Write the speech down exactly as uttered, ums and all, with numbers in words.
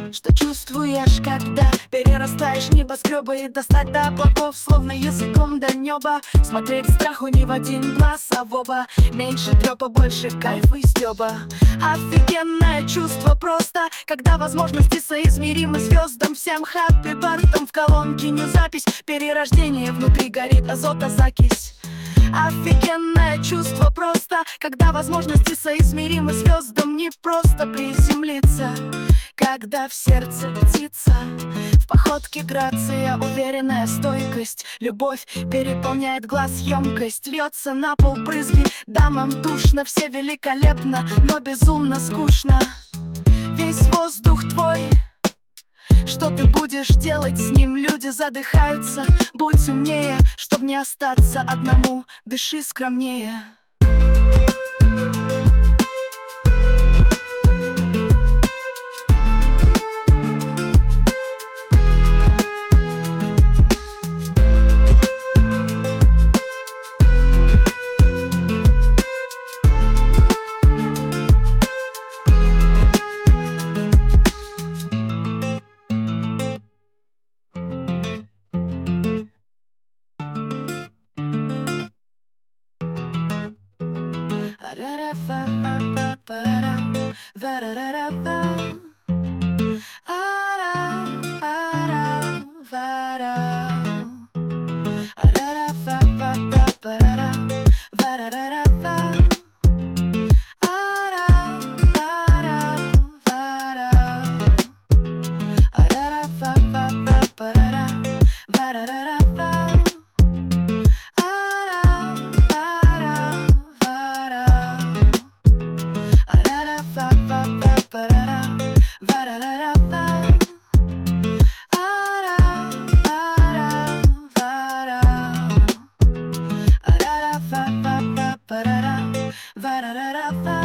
Что чувствуешь, когда перерастаешь небоскребы и достать до облаков, словно языком до неба? Смотреть страху не в один глаз, а в оба. Меньше трёпа, больше кайфа и стёба. Офигенное чувство просто, когда возможности соизмеримы звездам. Всем хэппи бартом в колонке не запись. Перерождение внутри горит азотозакись. Офигенное чувство просто, когда возможности соизмеримы звездам. Не просто приземлиться, когда в сердце птица, в походке грация, уверенная стойкость. Любовь переполняет глаз, емкость льется на пол брызги. Дамам душно, все великолепно, но безумно скучно. Весь воздух твой, что ты будешь делать с ним? Люди задыхаются, будь умнее, чтоб не остаться одному, дыши скромнее. Va-da-da-da-da